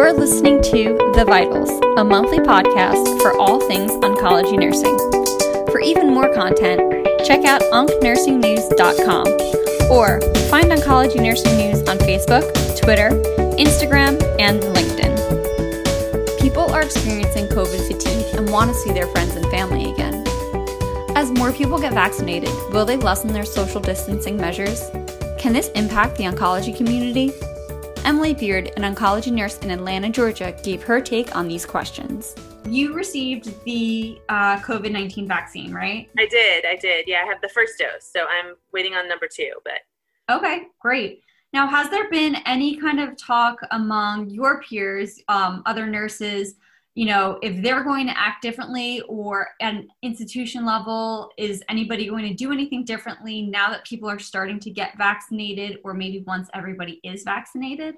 You're listening to The Vitals, a monthly podcast for all things oncology nursing. For even more content, check out oncnursingnews.com or find Oncology Nursing News on Facebook, Twitter, Instagram, and LinkedIn. People are experiencing COVID fatigue and want to see their friends and family again. As more people get vaccinated, will they lessen their social distancing measures? Can this impact the oncology community? Emily Beard, an oncology nurse in Atlanta, Georgia, gave her take on these questions. You received the COVID-19 vaccine, right? I did. Yeah, I have the first dose, so I'm waiting on number 2, but. Okay, great. Now, has there been any kind of talk among your peers, other nurses, if they're going to act differently, or at an institution level, is anybody going to do anything differently now that people are starting to get vaccinated, or maybe once everybody is vaccinated?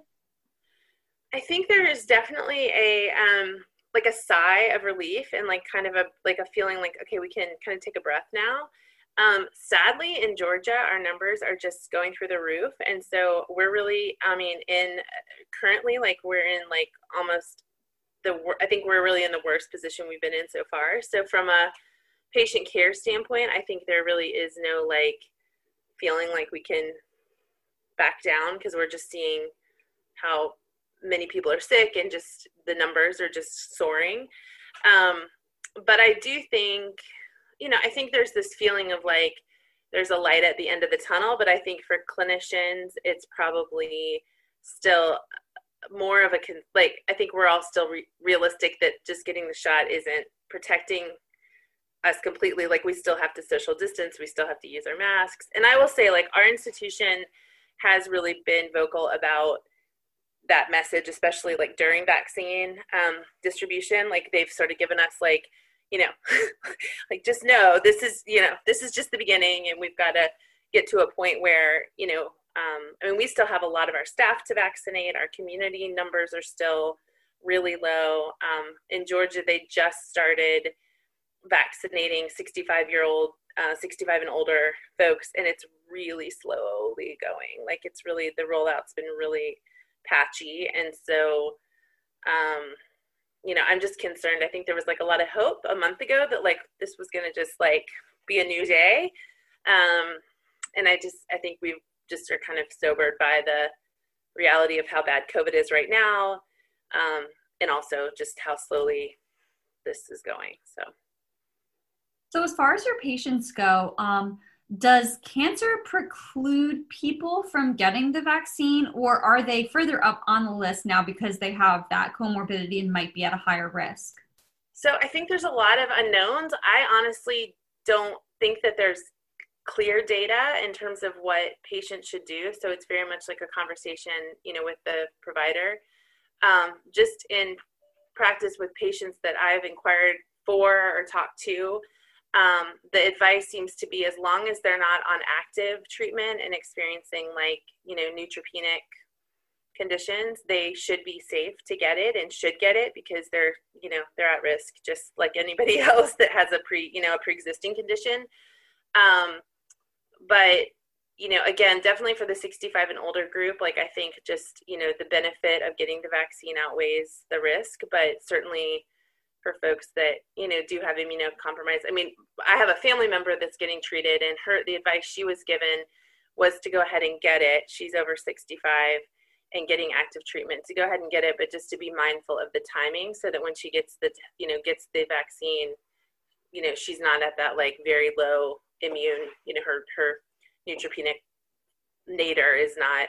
I think there is definitely a sigh of relief and kind of a feeling like, okay, we can kind of take a breath now. Sadly, in Georgia, our numbers are just going through the roof. And so we're really, currently, we're in almost I think we're really in the worst position we've been in so far. So from a patient care standpoint, I think there really is no feeling like we can back down, because we're just seeing how many people are sick and just the numbers are just soaring. But I do think, I think there's this feeling of there's a light at the end of the tunnel, but I think for clinicians, it's probably still more of I think we're all still realistic that just getting the shot isn't protecting us completely. We still have to social distance, we still have to use our masks. And I will say, our institution has really been vocal about that message, especially during vaccine distribution. They've sort of given us just know this is just the beginning, and we've got to get to a point where, we still have a lot of our staff to vaccinate. Our community numbers are still really low. In Georgia, they just started vaccinating 65 and older folks, and it's really slowly going. It's really, the rollout's been really patchy. And so, I'm just concerned. I think there was a lot of hope a month ago that this was going to just be a new day. And I think we just are kind of sobered by the reality of how bad COVID is right now. And also just how slowly this is going. So as far as your patients go, does cancer preclude people from getting the vaccine, or are they further up on the list now because they have that comorbidity and might be at a higher risk? So I think there's a lot of unknowns. I honestly don't think that there's clear data in terms of what patients should do. So it's very much like a conversation, with the provider. Just in practice with patients that I've inquired for or talked to, the advice seems to be, as long as they're not on active treatment and experiencing neutropenic conditions, they should be safe to get it and should get it, because they're at risk just like anybody else that has a pre-existing condition. But, again, definitely for the 65 and older group, I think just, the benefit of getting the vaccine outweighs the risk, but certainly for folks that, do have immunocompromised. I have a family member that's getting treated, and the advice she was given was to go ahead and get it. She's over 65 and getting active treatment, to go ahead and get it, but just to be mindful of the timing, so that when she gets the vaccine, she's not at that very low immune, her neutropenic nadir is not,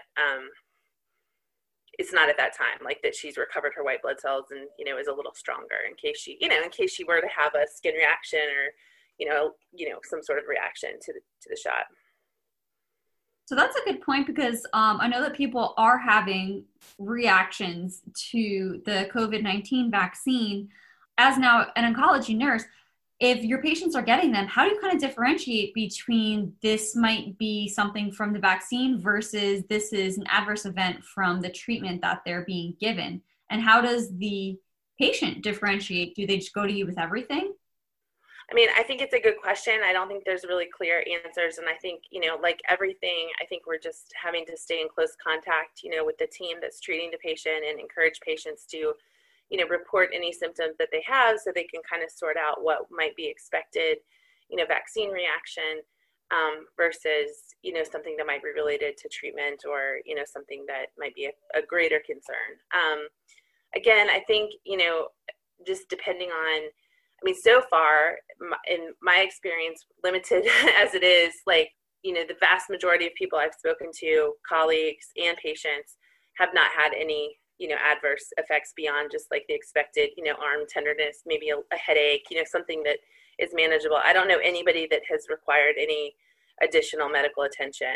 it's not at that time, that she's recovered her white blood cells and, is a little stronger in case she were to have a skin reaction or, some sort of reaction to the shot. So that's a good point, because I know that people are having reactions to the COVID-19 vaccine. As now an oncology nurse, if your patients are getting them, how do you kind of differentiate between this might be something from the vaccine versus this is an adverse event from the treatment that they're being given? And how does the patient differentiate? Do they just go to you with everything? I mean, I think it's a good question. I don't think there's really clear answers. And I think, like everything, I think we're just having to stay in close contact, with the team that's treating the patient and encourage patients to, report any symptoms that they have so they can kind of sort out what might be expected, vaccine reaction versus, something that might be related to treatment or, something that might be a greater concern. Again, I think, just depending on, so far, in my experience, limited as it is, like, the vast majority of people I've spoken to, colleagues and patients, have not had any, adverse effects beyond just like the expected, arm tenderness, maybe a headache, something that is manageable. I don't know anybody that has required any additional medical attention.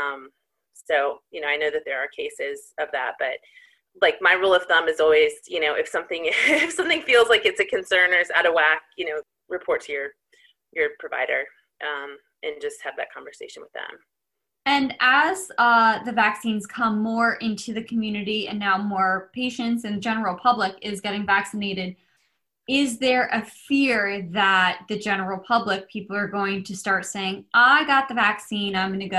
So, I know that there are cases of that, but like my rule of thumb is always, if something feels like it's a concern or is out of whack, report to your provider and just have that conversation with them. And as the vaccines come more into the community and now more patients and general public is getting vaccinated, is there a fear that the general public, people are going to start saying, I got the vaccine, I'm going to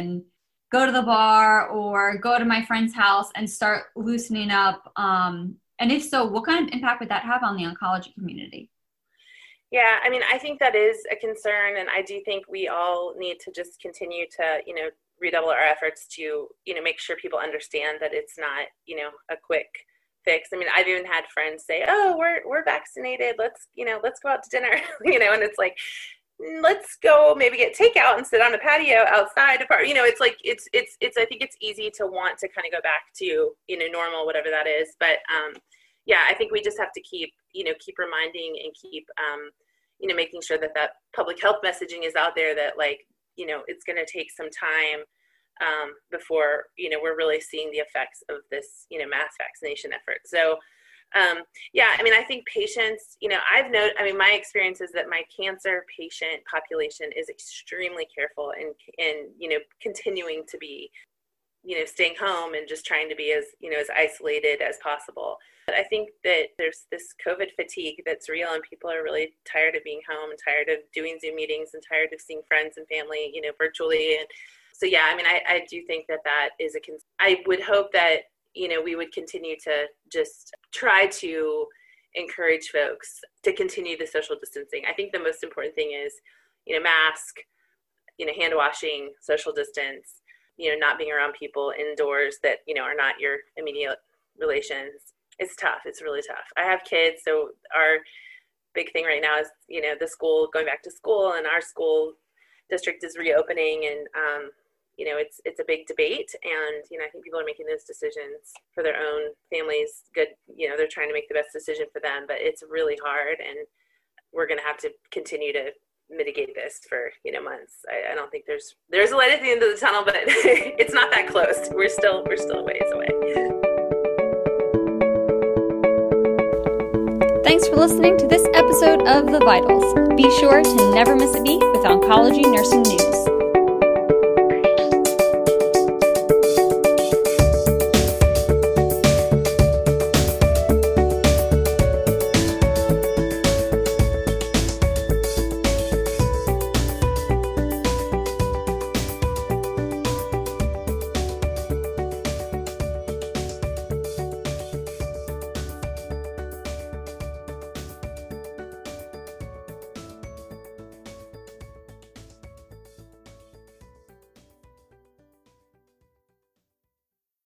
go to the bar or go to my friend's house and start loosening up? And if so, what kind of impact would that have on the oncology community? Yeah, I think that is a concern. And I do think we all need to just continue to, redouble our efforts to, make sure people understand that it's not, a quick fix. I've even had friends say, oh, we're vaccinated. Let's go out to dinner, and it's like, let's go maybe get takeout and sit on a patio outside. It's like, it's, I think it's easy to want to kind of go back to, normal, whatever that is. But, yeah, I think we just have to keep reminding and keep, making sure that public health messaging is out there that like, it's going to take some time, before, we're really seeing the effects of this, mass vaccination effort. So, yeah, I think patients, my experience is that my cancer patient population is extremely careful and continuing to be, staying home and just trying to be as, as isolated as possible. But I think that there's this COVID fatigue that's real and people are really tired of being home and tired of doing Zoom meetings and tired of seeing friends and family, virtually. And so, yeah, I do think that is I would hope that, we would continue to just try to encourage folks to continue the social distancing. I think the most important thing is, mask, hand washing, social distance, not being around people indoors that, are not your immediate relations. It's tough. It's really tough. I have kids, so our big thing right now is, the school going back to school, and our school district is reopening, and it's a big debate, and I think people are making those decisions for their own families. Good, they're trying to make the best decision for them, but it's really hard, and we're going to have to continue to mitigate this for months. I don't think there's a light at the end of the tunnel, but it's not that close. We're still a ways away. Thanks for listening to this episode of The Vitals. Be sure to never miss a beat with oncology nursing news.